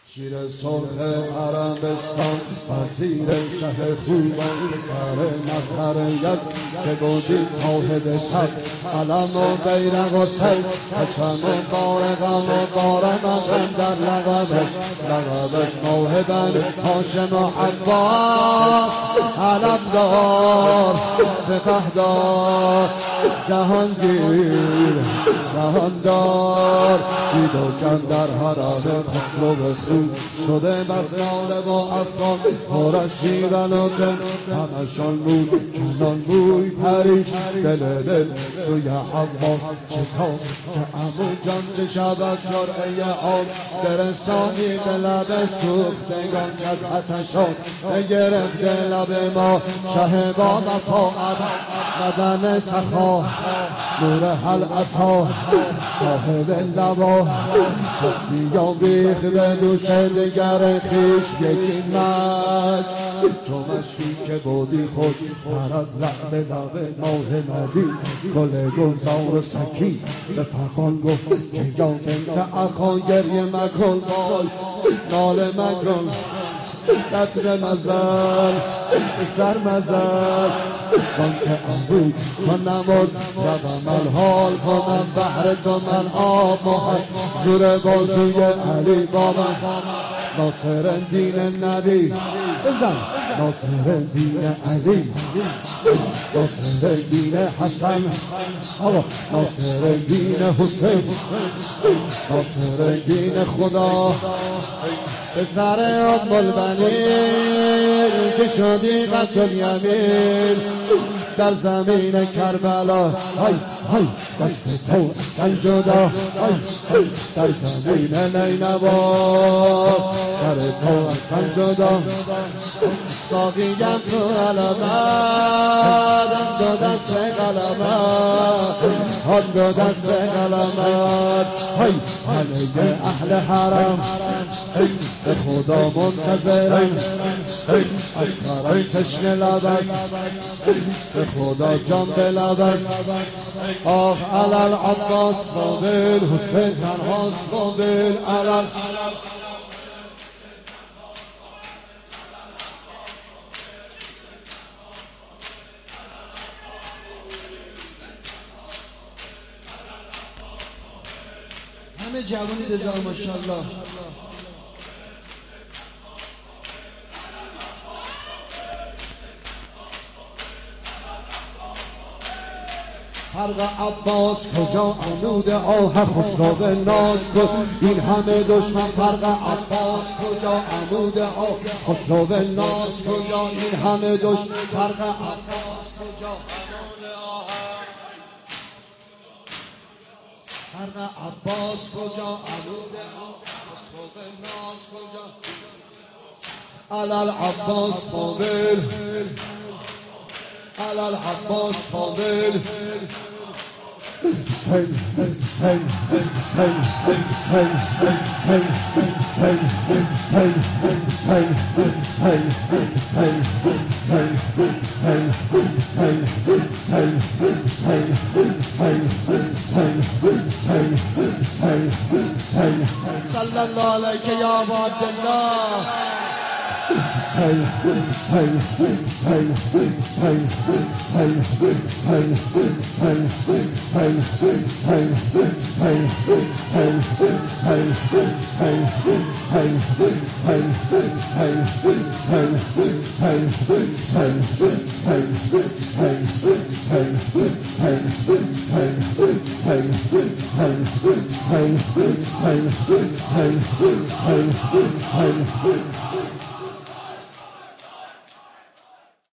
شیر سرخ عربستان وزیر شه خوبان سر مظهریت که بودی صاحب سر علم و بیرق و سیل حشم و بارقم و بارمم در لقبش موهبن هاشم و عباس علمدار سپهدار جهانگیر جهاندار دیدوکن در حرم خسرو رسول شده بسیار با افغان پرش شیون و دل همشان بود کنان بوی پریش دل سوی عباس شتاب که عمو جان چه شود جرعه آب برسانی به لب سوختگان که از آتشان بگرفته لب ما شه با وفاقت بدن سخا نور حل عطا صاحب لبا پس بیان بیخ به دوشه دگر خیش یکی مش تو مشی که بودی خوش تر از لعب ماه نبی گل گلزار سکی به فقان گفت که یا بنت اخان گریه مکن وای ناله مکن قدر مزل سر مزل وان که امروز من نمود روم الحال کنم بحر تو من آب محل زور بازوی علی با من ناصر دین نبی بزن ناصر دین علی ناصر دین حسن ناصر دین حسین ناصر دین خدا پسر ام البنین که شدی قتل یمین در زمین کربلا های های دست تو اصلا جدا های در زمین نینوا سر تو اصلا جدا ساقیم تو علمت دو دست قلمت دو دست قلمت های همه اهل حرم به خدا منتظرم اصغرم تشنه لبست به خدا جان به لبست آه علال عباس قابل حسین تنهاست قابل علال همه جوانی دزار ماشاءالله فرق عباس کجا عنود آه خسرو ناز کن این همه دشمن فرق عباس کجا عنود آه خسرو ناز کجا این همه دشمن فرق عباس کجا عنود آه فرق عباس کجا عنود آه خسرو ناز کجا علال عباس قابل علال عباس قابل صلی الله علیک یا عبدالله